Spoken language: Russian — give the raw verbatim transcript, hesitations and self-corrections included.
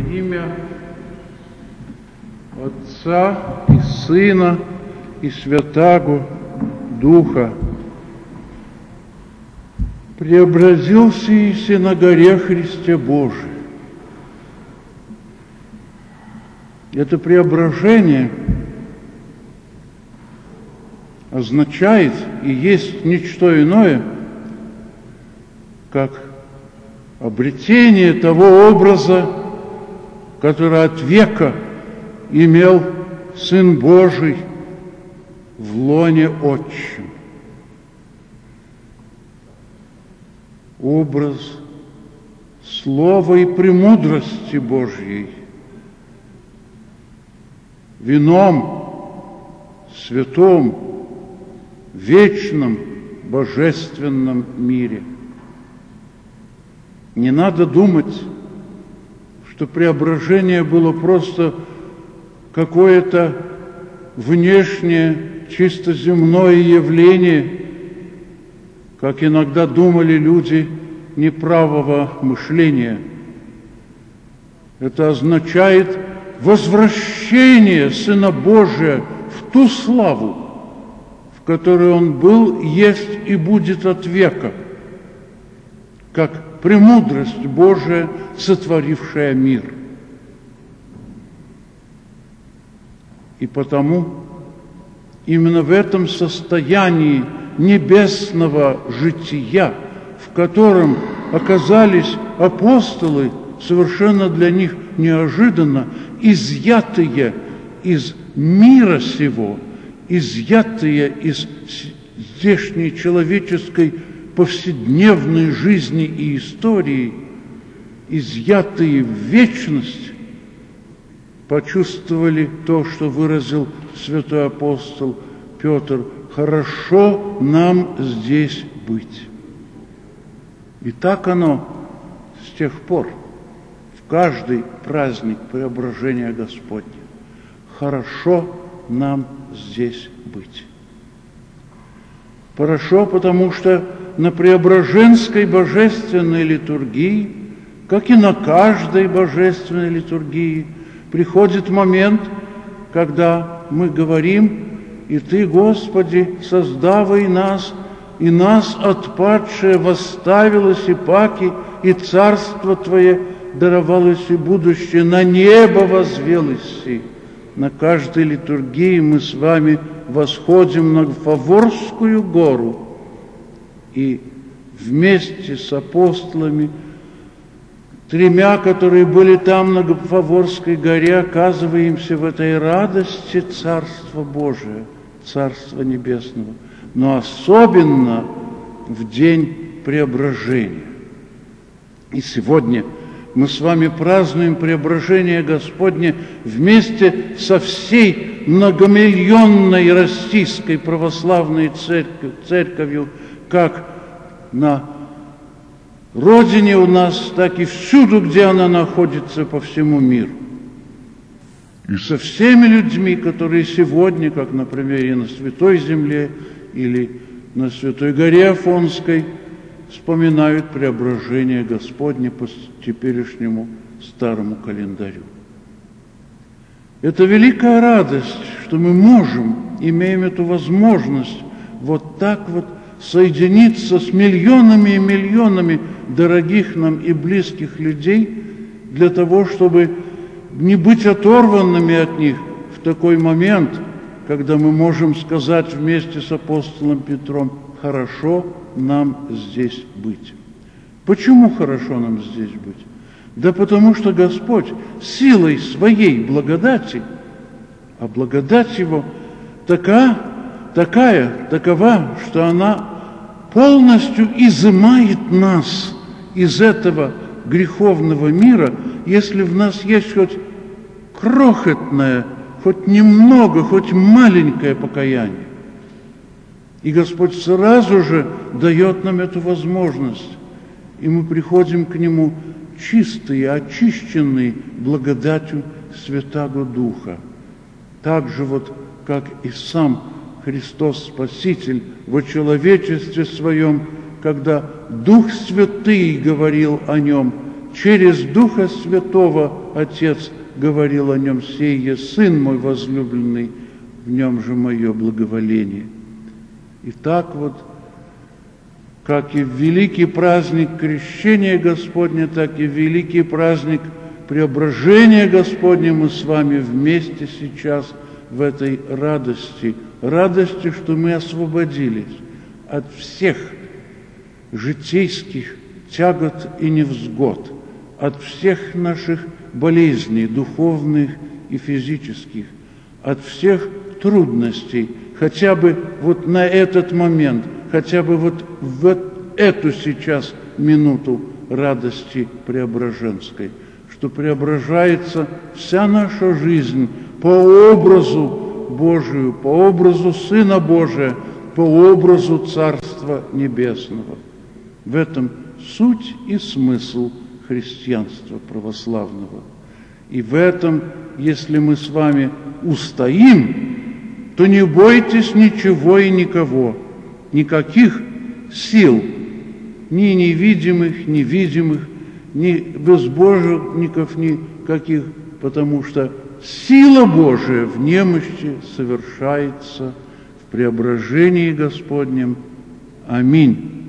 имя Отца и Сына и Святаго Духа. Преобразился Иси на горе Христе Божий. Это преображение означает и есть ничто иное, как обретение того образа, который от века имел Сын Божий в лоне Отчим. Образ слова и премудрости Божьей, вином святом, вечном, божественном мире. Не надо думать, что преображение было просто какое-то внешнее, чисто земное явление, как иногда думали люди неправого мышления. Это означает возвращение Сына Божия в ту славу, в которой Он был, есть и будет от века, как премудрость Божия, сотворившая мир. И потому именно в этом состоянии небесного жития, в котором оказались апостолы, совершенно для них неожиданно, изъятые из мира сего, изъятые из здешней человеческой повседневной жизни и истории, изъятые в вечность, почувствовали то, что выразил святой апостол Петр: «Хорошо нам здесь быть». И так оно с тех пор, в каждый праздник преображения Господня. Хорошо нам здесь быть. Хорошо, потому что на Преображенской божественной литургии, как и на каждой божественной литургии, приходит момент, когда мы говорим: «И Ты, Господи, создавай нас, и нас, отпадшие, восставилось и паки, и царство Твое даровалось и будущее, на небо возвелось». На каждой литургии мы с вами восходим на Фаворскую гору и вместе с апостолами, тремя, которые были там на Фаворской горе, оказываемся в этой радости Царства Божия, Царства Небесного, но особенно в день преображения. И сегодня мы с вами празднуем преображение Господне вместе со всей многомиллионной российской православной церковью, церковью, как на родине у нас, так и всюду, где она находится по всему миру. И со всеми людьми, которые сегодня, как, например, и на Святой Земле или на Святой Горе Афонской, вспоминают преображение Господне по теперешнему старому календарю. Это великая радость, что мы можем, имеем эту возможность вот так вот соединиться с миллионами и миллионами дорогих нам и близких людей для того, чтобы не быть оторванными от них в такой момент, когда мы можем сказать вместе с апостолом Петром: «Хорошо нам здесь быть». Почему хорошо нам здесь быть? Да потому что Господь силой своей благодати, а благодать Его така, такая, такова, что она полностью изымает нас из этого греховного мира, если в нас есть хоть крохотное, хоть немного, хоть маленькое покаяние. И Господь сразу же дает нам эту возможность, и мы приходим к Нему чистые, очищенные благодатью Святаго Духа. Так же вот, как и сам Христос Спаситель во человечестве Своем, когда Дух Святый говорил о Нем: через Духа Святого Отец говорил о нем: «Сей есть Сын мой возлюбленный, в нем же мое благоволение». И так вот, как и в великий праздник Крещения Господня, так и в великий праздник Преображения Господня мы с вами вместе сейчас в этой радости, радости, что мы освободились от всех житейских тягот и невзгод, от всех наших болезней, духовных и физических, от всех трудностей, хотя бы вот на этот момент, хотя бы вот в эту сейчас минуту радости преображенской, что преображается вся наша жизнь по образу Божию, по образу Сына Божия, по образу Царства Небесного. В этом суть и смысл христианства православного. И в этом, если мы с вами устоим, то не бойтесь ничего и никого, никаких сил, ни невидимых, ни видимых, ни безбожников никаких, потому что сила Божия в немощи совершается в преображении Господнем. Аминь.